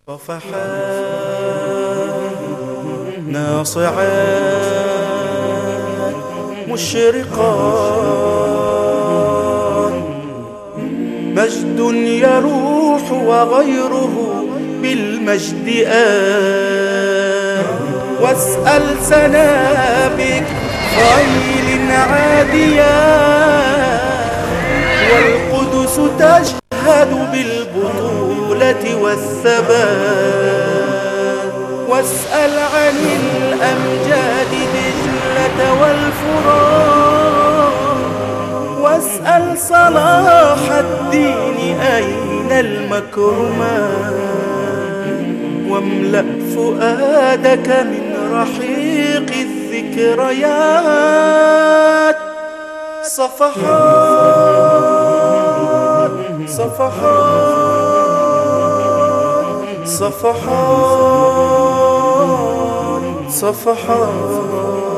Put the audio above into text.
صفحات ناصعات مشرقات، مجد يروح وغيره بالمجد آت. واسأل سنابك خيل عاديات، والقدس تشهد بالبطولة والثبات. واسأل عن الأمجاد دجلة والفرات، واسأل صلاح الدين أين المكرمات. واملأ فؤادك من رحيق الذكريات. صفحات صفحات صفحات صفحات.